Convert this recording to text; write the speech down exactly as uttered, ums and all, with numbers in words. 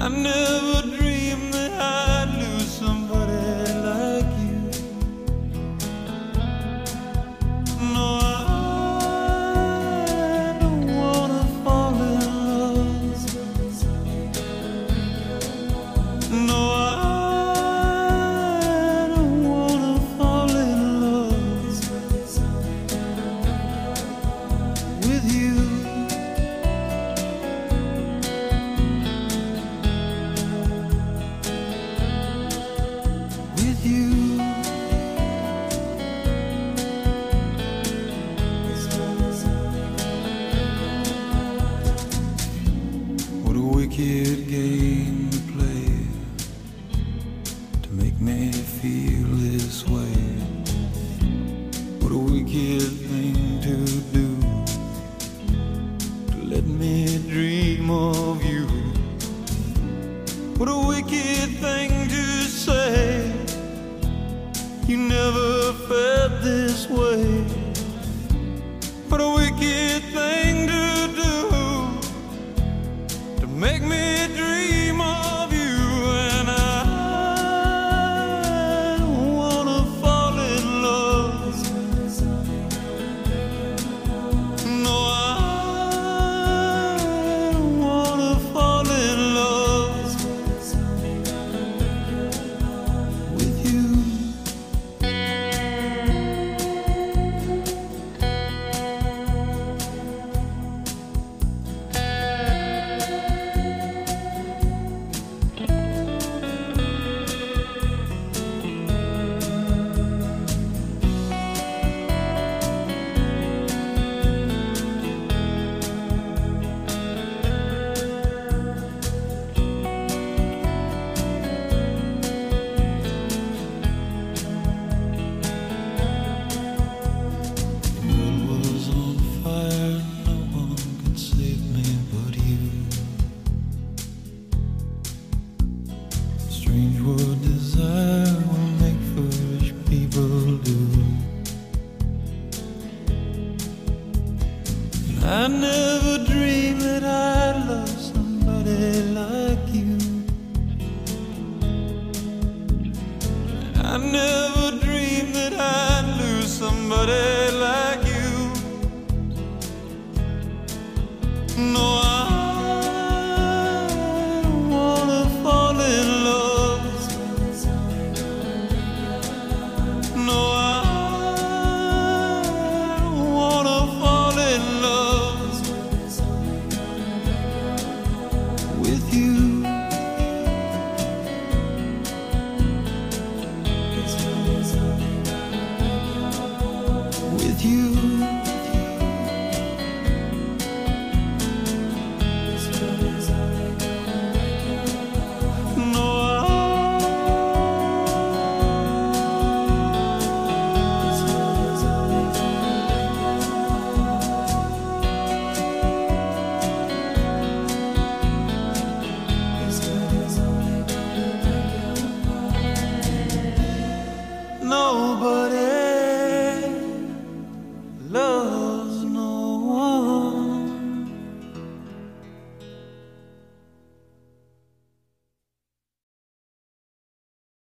I never dreamed that I'd lose somebody like you. No, I don't wanna fall in love. No, I don't wanna fall in love with you. Wicked game to play to make me feel this way. What a wicked thing to do, to let me dream of you. What a wicked thing to say, you never felt this way. What a wicked thing to do, make me dream of you. And I don't wanna fall in love. No, I don't wanna fall in love with you. Strange what desire will make foolish people do. I never dreamed that I'd love somebody like you. I never dreamed that I'd lose somebody like you. No, I with you.